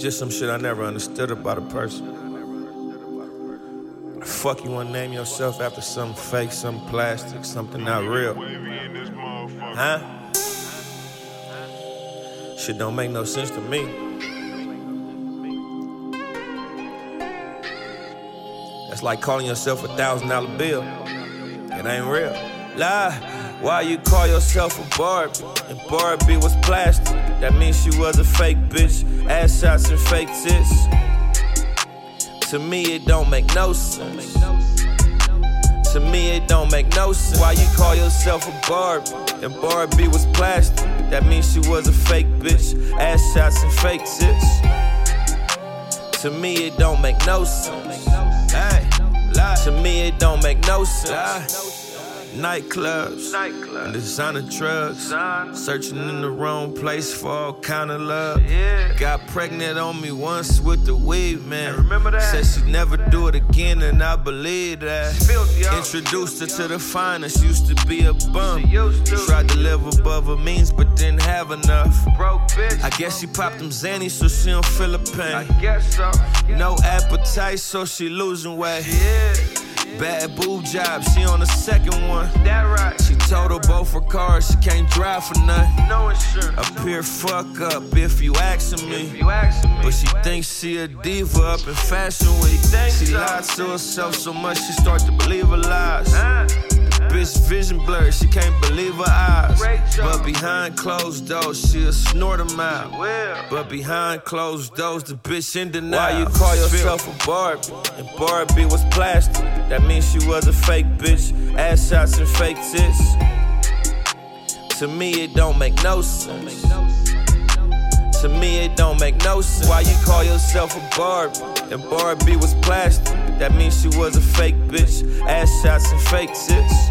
just some shit I never understood about a person. Fuck, you wanna name yourself after something fake, something plastic, something not real? Huh? Shit don't make no sense to me. That's like calling yourself $1,000 bill. It ain't real. Lie. Why you call yourself a Barbie? And Barbie was plastic. That means she was a fake bitch. Ass shots and fake tits. To me, it don't make no sense. To me, it don't make no sense. Why you call yourself a Barbie? And Barbie was plastic. That means she was a fake bitch. Ass shots and fake tits. To me, it don't make no sense. Hey, to me, it don't make no sense. Nightclubs, and designer drugs, searching in the wrong place for all kind of love. Got pregnant on me once with the weed, man. Said she'd never do it again, and I believe that. Introduced her to the finest, used to be a bum. Tried to live above her means, but didn't have enough. I guess she popped them Xannies so she don't feel the pain. No appetite, so she losing weight. Bad boob job, she on the second one. That right. She told her both her cars she can't drive for nothing. No insurance. A pure fuck up if you asking me. But she thinks she a diva up in Fashion Week. She lied to herself so much she start to believe her lies. Bitch vision blurred, she can't believe her eyes. But behind closed doors, she'll snort them out. But behind closed doors, the bitch in denial. Why you call yourself a Barbie? And Barbie was plastic. That means she was a fake bitch. Ass shots and fake tits. To me, it don't make no sense. To me, it don't make no sense. Why you call yourself a Barbie? And Barbie was plastic. That means she was a fake bitch. Ass shots and fake tits.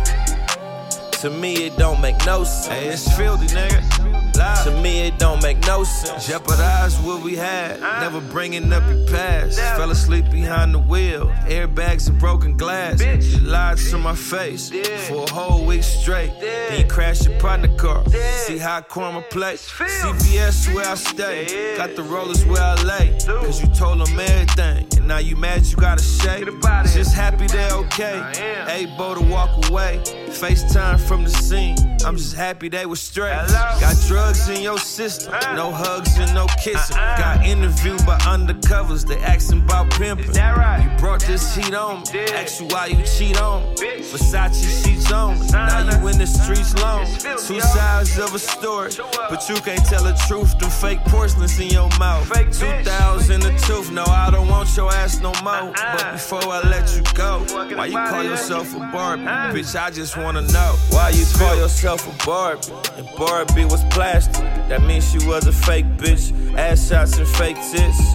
To me, it don't make no sense. Hey, it's filthy, nigga. To me, it don't make no sense. Jeopardize what we had, never bringing up your past. Fell asleep behind the wheel, airbags and broken glass. You lied to my face for a whole week straight. Then you crashed your partner car. See how karma play. CBS where I stay, got the rollers where I lay. Cause you told them everything, and now you mad you gotta shake. Just happy they're okay, able to walk away. FaceTime from the scene, I'm just happy they were straight. Got drugs in your system, no hugs and no kissing. Got interviewed by undercovers, they asking about pimping. You brought this heat on me, ask you why you cheat on me. Versace sheets on me, now you in the streets long. Two sides of a story, but you can't tell the truth. Them fake porcelains in your mouth. 2,000 a tooth, no I don't want your ass no more. But before I let you go, why you call yourself a Barbie? Bitch, I just wanna know why you call yourself a Barbie. And Barbie was plastic. That means she was a fake bitch. Ass shots and fake tits.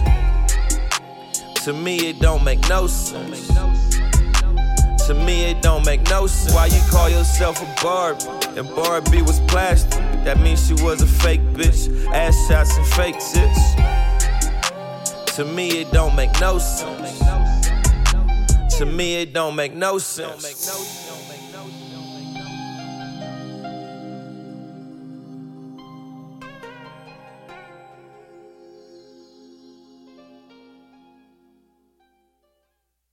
To me, it don't make no sense. To me, it don't make no sense. Why you call yourself a Barbie? And Barbie was plastic. That means she was a fake bitch. Ass shots and fake tits. To me, it don't make no sense. To me, it don't make no sense.